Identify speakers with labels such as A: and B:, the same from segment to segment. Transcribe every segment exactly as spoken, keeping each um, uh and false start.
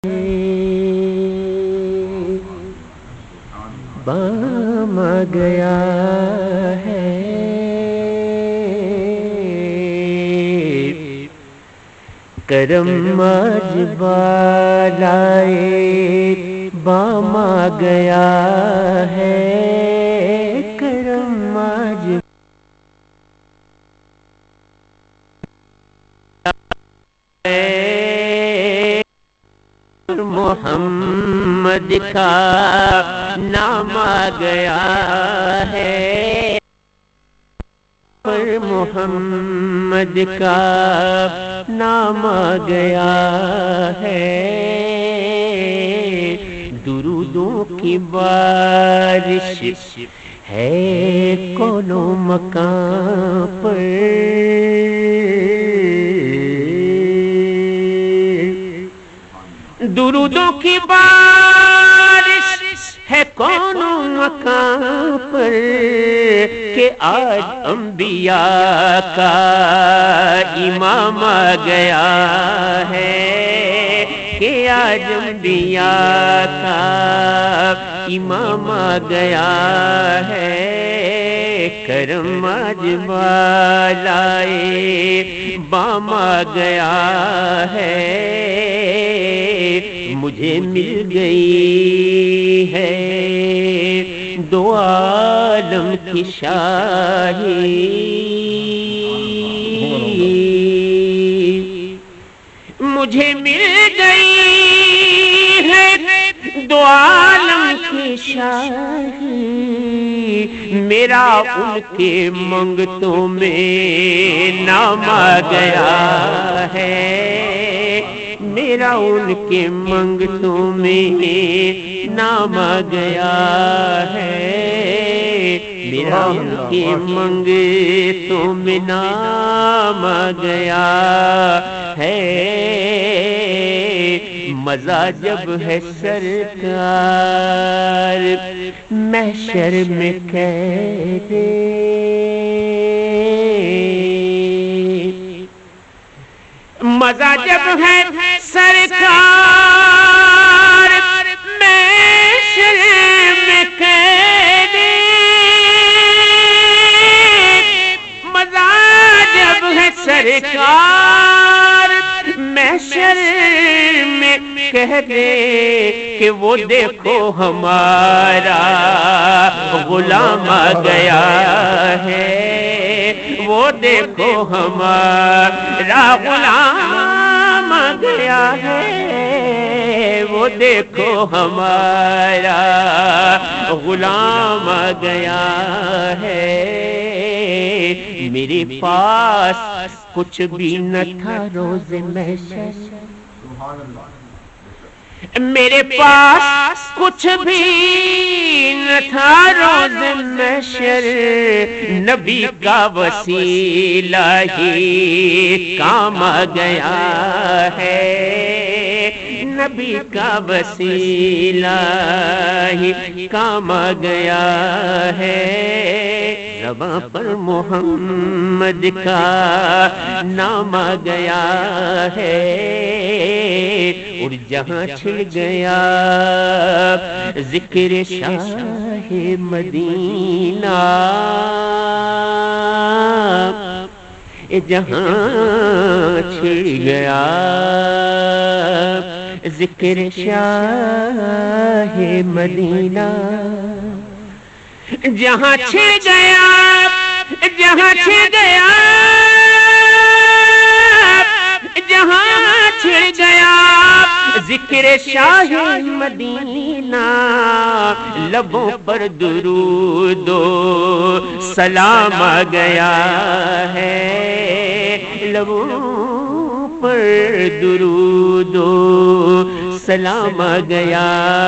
A: بام گیا ہے کرم آج بالائے بام گیا ہے کرم آج محمد کا نام آ گیا ہے پر محمد کا نام آ گیا ہے درودوں کی بارش ہے کونوں مکان پر درودوں کی بارش ہے کونوں مکان پر کہ آج انبیاء کا امام آ گیا ہے کہ آج انبیاء کا امام آ گیا ہے کرم آج بالائے بام آ گیا ہے مجھے مل گئی ہے دو عالم کی شاہی مجھے مل گئی ہے دو عالم کی شاہی میرا ان کے منگتوں میں نام آ گیا ہے میرا ان کے منگتوں میں نام آ گیا ہے میرا ان کے منگتوں میں نام آ گیا ہے مزہ جب ہے سرکار محشر میں کہتے مزہ جب ہے سرکار محشر میں قیدی مزہ جب ہے سرکار محشر میں کہہ دے کہ وہ دیکھو ہمارا غلام آ گیا ہے وہ دیکھو ہمارا غلام آ گیا ہے وہ دیکھو ہمارا غلام آ گیا ہے میرے پاس کچھ بھی نہ تھا روز محشر میرے پاس کچھ بھی نہ تھا روز محشر نبی کا وسیلہ ہی کام آ گیا ہے نبی کا وسیلہ ہی کام آ گیا ہے زباں پر محمد کا نام آ گیا ہے اور جہاں چھڑ گیا ذکر شاہ مدینہ جہاں چھڑ گیا ذکر شاہ مدینہ جہاں چھڑ گیا جہاں چھڑ گیا جہاں چھڑ گیا ذکر شاہ مدینہ لبوں پر درود و سلام آ گیا ہے لبوں پر درود و سلام آ گیا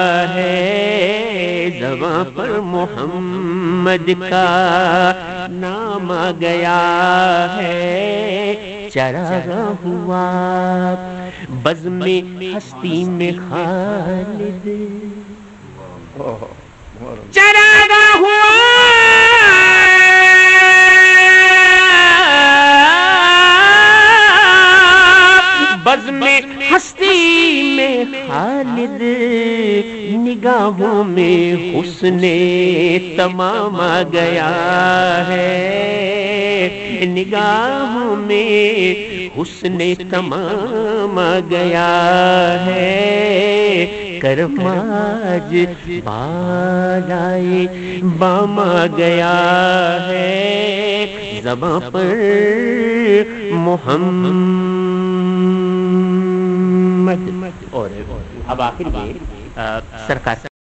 A: ہے زباں پر محمد کا نام آ گیا ہے چراغ ہوا بزم ہستی میں خالد چراغ ہوا بزم ہستی میں خالد نگاہوں میں حسن تمام آ گیا ہے، نگاہوں میں حسن تمام آ گیا ہے، کرم آج بالائے بام آ گیا ہے، زباں پر محمد۔ اور اب آخر میں سرکار